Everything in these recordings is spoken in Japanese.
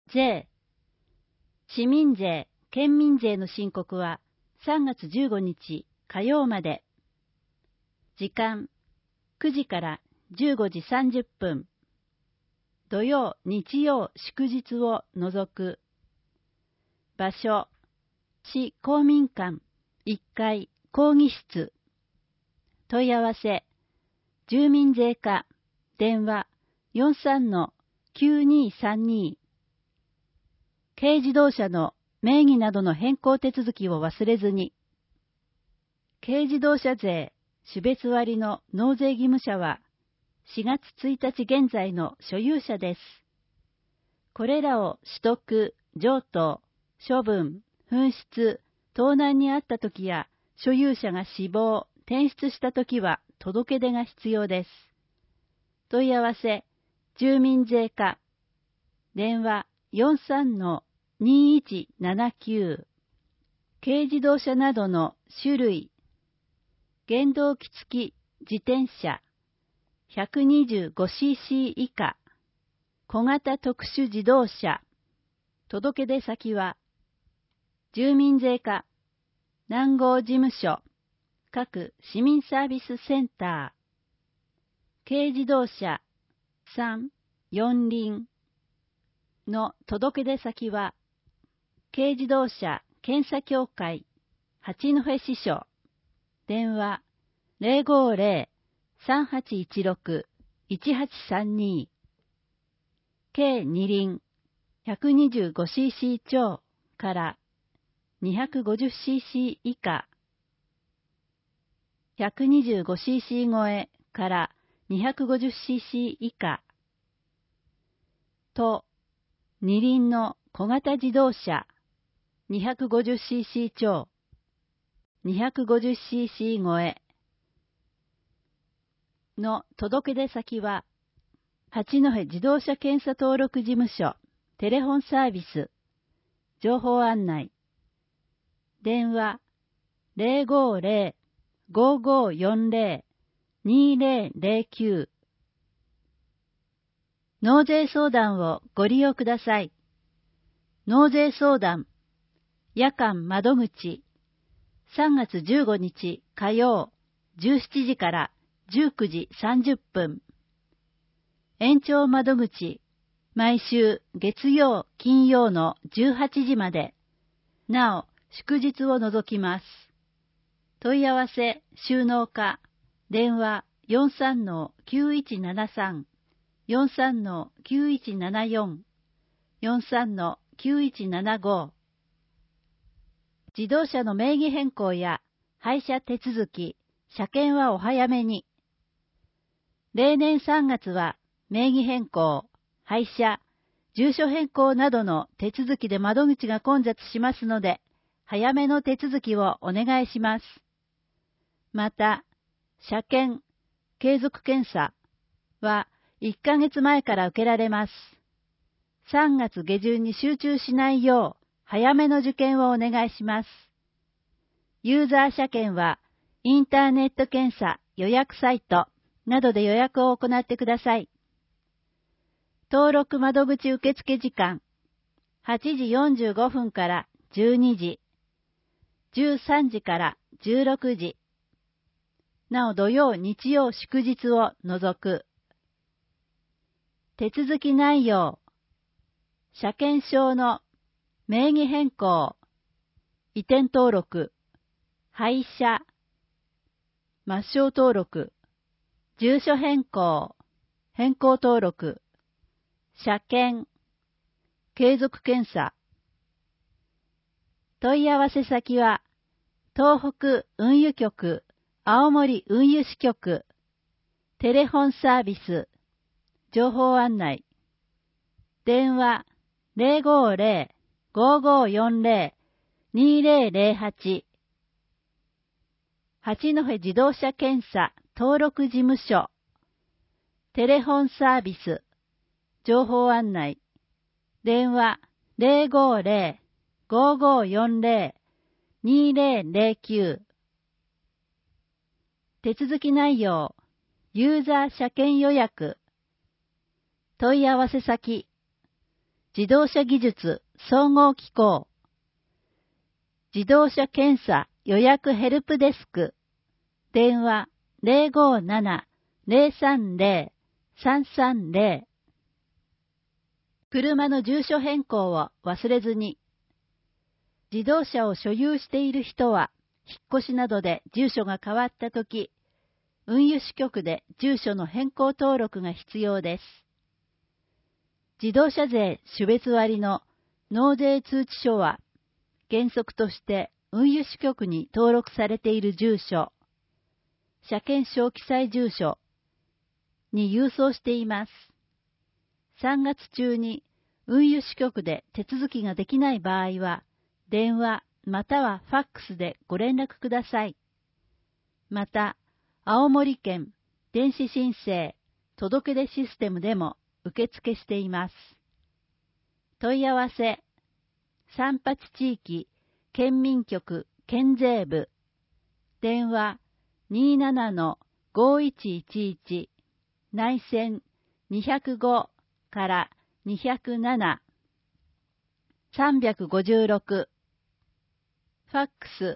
税、市民税、県民税の申告は3月15日火曜まで。時間、9時から15時30分。土曜、日曜、祝日を除く。場所、市公民館1階講義室。問い合わせ、住民税課、電話 43-9232。軽自動車の名義などの変更手続きを忘れずに。軽自動車税、種別割の納税義務者は、4月1日現在の所有者です。これらを取得、譲渡、処分、紛失、盗難にあったときや、所有者が死亡、転出したときは届け出が必要です。問い合わせ、住民税課、電話 43-2179。軽自動車などの種類、原動機付き自転車、125cc 以下、小型特殊自動車、届け出先は、住民税課、南郷事務所、各市民サービスセンター、軽自動車、3、4輪の届け出先は、軽自動車検査協会、八戸支所、電話050-3816-1832。計2輪 125cc 超から 250cc 以下、125cc 超えから 250cc 以下と、2輪の小型自動車 250cc 超、250cc 超えの届け出先は、八戸自動車検査登録事務所、テレフォンサービス、情報案内、電話050-5540-2009。納税相談をご利用ください。納税相談、夜間窓口、3月15日火曜17時から19時30分。延長窓口、毎週月曜、金曜の18時まで。なお、祝日を除きます。問い合わせ、収納課、電話 43-9173、43-9174、43-9175。自動車の名義変更や廃車手続き、車検はお早めに。例年3月は名義変更、廃車、住所変更などの手続きで窓口が混雑しますので、早めの手続きをお願いします。また、車検、継続検査は1ヶ月前から受けられます。3月下旬に集中しないよう、早めの受験をお願いします。ユーザー車検は、インターネット検査、予約サイトなどで予約を行ってください。登録窓口受付時間、8時45分から12時、13時から16時。なお土曜、日曜、祝日を除く。手続き内容、車検証の名義変更、移転登録、廃車、抹消登録、住所変更、変更登録、車検、継続検査。問い合わせ先は、東北運輸局、青森運輸支局、テレフォンサービス、情報案内、電話050-5540-2008、八戸自動車検査登録事務所、テレフォンサービス、情報案内、電話050-5540-2009。手続き内容、ユーザー車検予約、問い合わせ先、 自動車技術総合機構。自動車検査予約ヘルプデスク。電話057-030-330。車の住所変更を忘れずに。自動車を所有している人は、引っ越しなどで住所が変わったとき、運輸支局で住所の変更登録が必要です。自動車税種別割の納税通知書は、原則として運輸支局に登録されている住所、車検証記載住所に郵送しています。3月中に運輸支局で手続きができない場合は、電話またはファックスでご連絡ください。また、青森県電子申請届出システムでも受付しています。問い合わせ、三八地域県民局県税部、電話27-5111、内線205から207、356、ファックス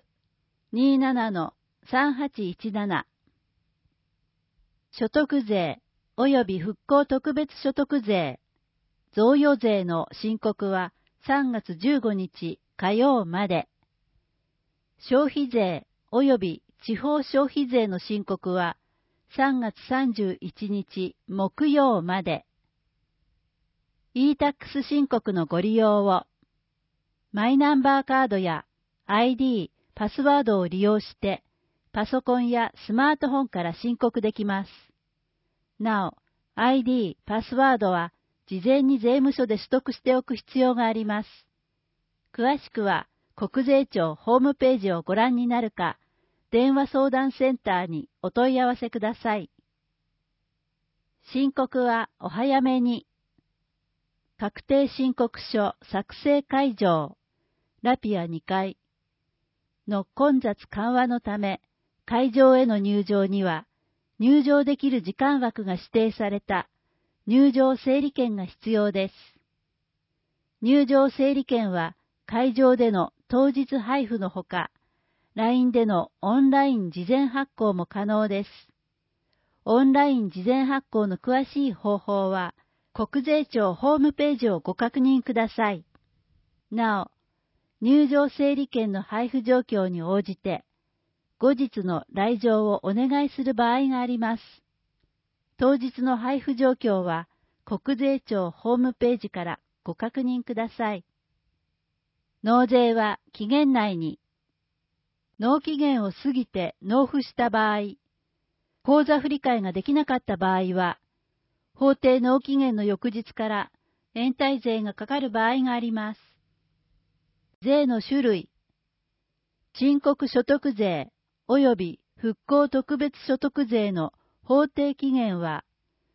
27-3817。所得税及び復興特別所得税、贈与税の申告は3月15日火曜まで。消費税及び地方消費税の申告は3月31日木曜まで。e-tax 申告のご利用を、マイナンバーカードや ID、パスワードを利用して、パソコンやスマートフォンから申告できます。なお、ID、パスワードは事前に税務署で取得しておく必要があります。詳しくは、国税庁ホームページをご覧になるか、電話相談センターにお問い合わせください。申告はお早めに。確定申告書作成会場、ラピア2階の混雑緩和のため、会場への入場には、入場できる時間枠が指定された入場整理券が必要です。入場整理券は会場での当日配布のほか、LINE でのオンライン事前発行も可能です。オンライン事前発行の詳しい方法は、国税庁ホームページをご確認ください。なお、入場整理券の配布状況に応じて、後日の来場をお願いする場合があります。当日の配布状況は、国税庁ホームページからご確認ください。納税は期限内に。納期限を過ぎて納付した場合、口座振替ができなかった場合は、法定納期限の翌日から延滞税がかかる場合があります。税の種類、申告所得税及び復興特別所得税の法定期限は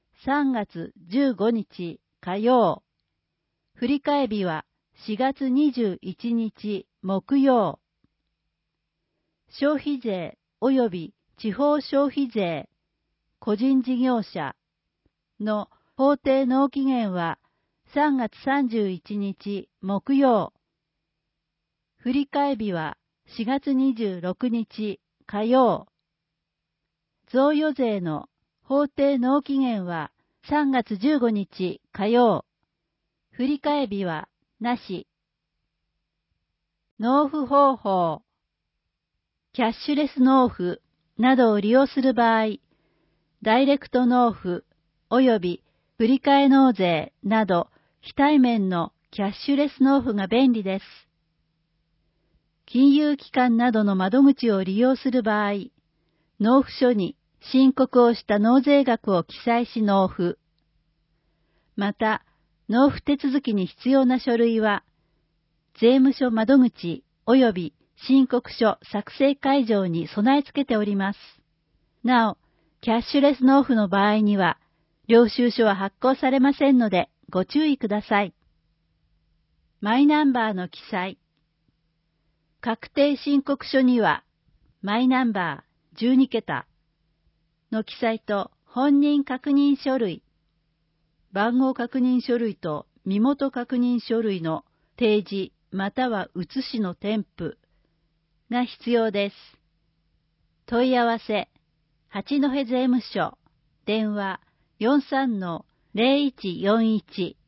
3月15日火曜、振替日は4月21日木曜。消費税及び地方消費税、個人事業者の法定納期限は3月31日木曜。振替日は4月26日火曜。贈与税の法定納期限は3月15日火曜。振替日はなし。納付方法。キャッシュレス納付などを利用する場合、ダイレクト納付及び振替納税など非対面のキャッシュレス納付が便利です。金融機関などの窓口を利用する場合、納付書に申告をした納税額を記載し納付。また、納付手続きに必要な書類は、税務署窓口及び申告書作成会場に備え付けております。なお、キャッシュレス納付の場合には、領収書は発行されませんので、ご注意ください。マイナンバーの記載。確定申告書には、マイナンバー12桁の記載と本人確認書類、番号確認書類と身元確認書類の提示または写しの添付が必要です。問い合わせ、八戸税務署、電話 43-0141